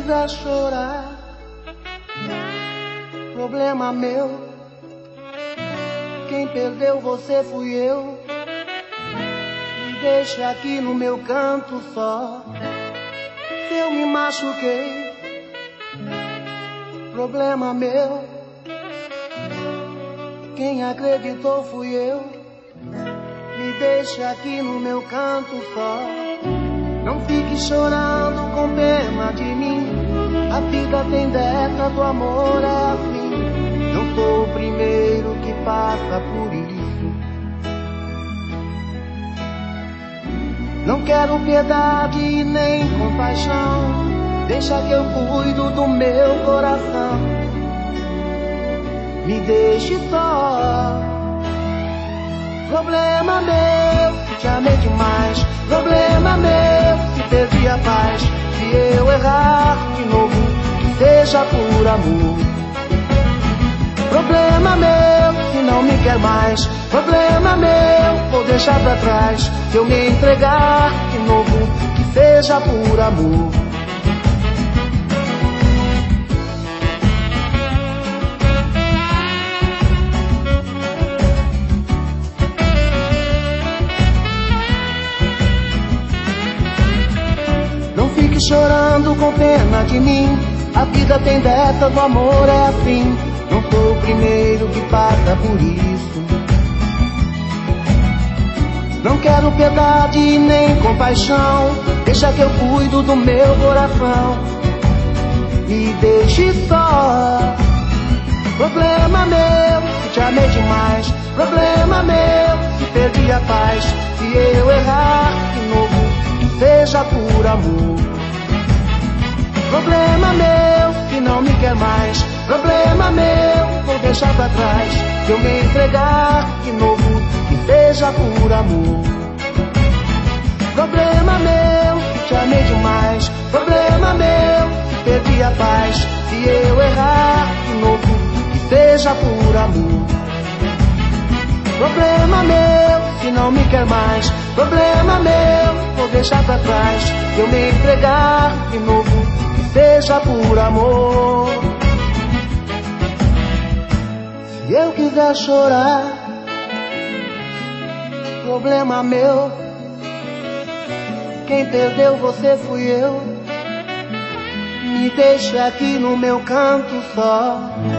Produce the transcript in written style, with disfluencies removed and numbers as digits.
quiser chorar, problema meu. Quem perdeu você fui eu. Me deixa aqui no meu canto só. Se eu me machuquei, problema meu. Quem acreditou fui eu. Me deixa aqui no meu canto só. Não fique chorando com pena de mim. A vida tem dessa, do amor é assim. Não sou o primeiro que passa por isso. Não quero piedade e nem compaixão. Deixa que eu cuido do meu coração. Me deixe só. Problema meu, te amei demais. Problema meu, se perdi a paz. Se eu errar de novo, que seja por amor. Problema meu, se não me quer mais. Problema meu, vou deixar pra trás. Se eu me entregar de novo, que seja por amor. Não fique chorando com pena de mim. A vida tem dessa, do amor é assim. Não sou o primeiro que passa por isso. Não quero piedade e nem compaixão. Deixa que eu cuido do meu coração. Me deixe só. Problema meu, se te amei demais. Problema meu, se perdi a paz. Se eu errar de novo, que seja por amor. Problema meu, se não me quer mais. Problema meu, vou deixar pra trás. Se eu me entregar de novo, que seja por amor. Problema meu, que te amei demais. Problema meu, que perdi a paz. Se eu errar de novo, que seja por amor. Problema meu, que não me quer mais. Problema meu, vou deixar pra trás. Se eu me entregar de novo, que seja por amor. Se eu quiser chorar, problema meu. Quem perdeu você fui eu. Me deixa aqui no meu canto só.